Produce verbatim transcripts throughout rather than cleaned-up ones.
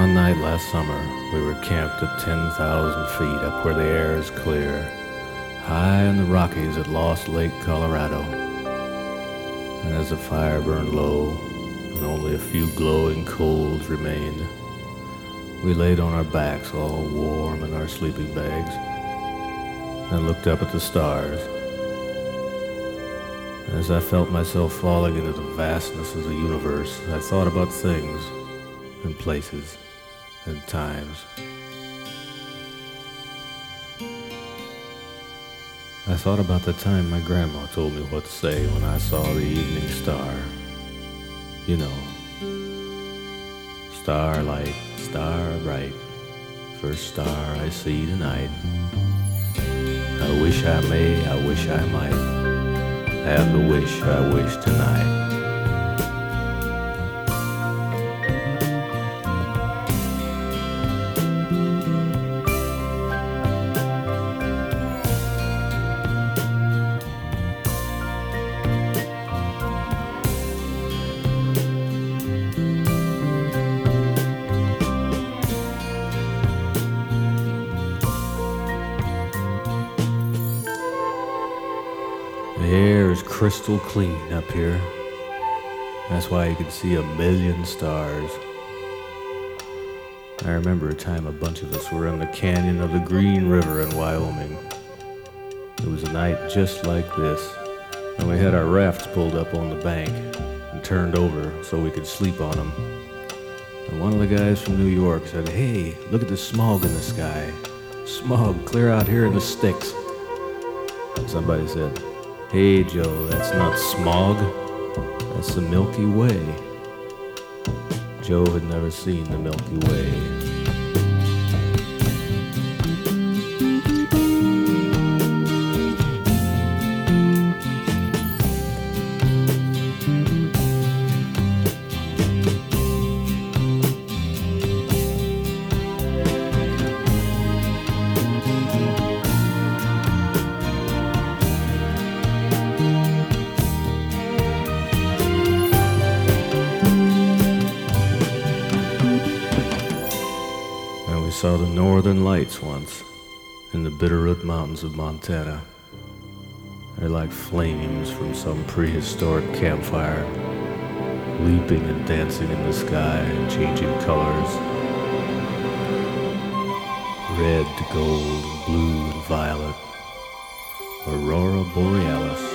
One night last summer, we were camped at ten thousand feet up where the air is clear, high in the Rockies at Lost Lake, Colorado. And as the fire burned low and only a few glowing coals remained, we laid on our backs all warm in our sleeping bags and looked up at the stars. As I felt myself falling into the vastness of the universe, I thought about things and places and times. I thought about the time my grandma told me what to say when I saw the evening star. You know, starlight, star bright, first star I see tonight. I wish I may, I wish I might have the wish I wish tonight. The air is crystal clean up here. That's why you can see a million stars. I remember a time a bunch of us were in the canyon of the Green River in Wyoming. It was a night just like this, and we had our rafts pulled up on the bank and turned over so we could sleep on them. And one of the guys from New York said, "Hey, look at the smog in the sky. Smog clear out here in the sticks." And somebody said, "Hey Joe, that's not smog, that's the Milky Way." Joe had never seen the Milky Way. I saw the northern lights once in the Bitterroot Mountains of Montana. They're like flames from some prehistoric campfire, leaping and dancing in the sky and changing colors. Red to gold, blue and violet. Aurora Borealis.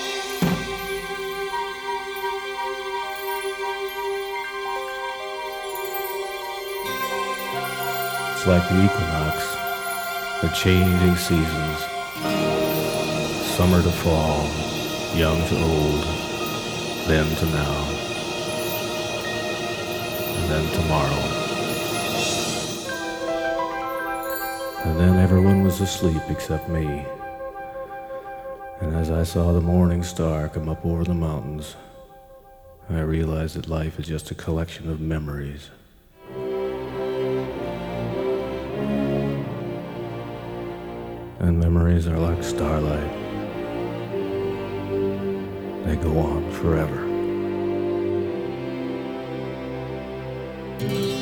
It's like the equinox, the changing seasons, summer to fall, young to old, then to now, and then tomorrow. And then everyone was asleep except me. And as I saw the morning star come up over the mountains, I realized that life is just a collection of memories. And memories are like starlight. They go on forever.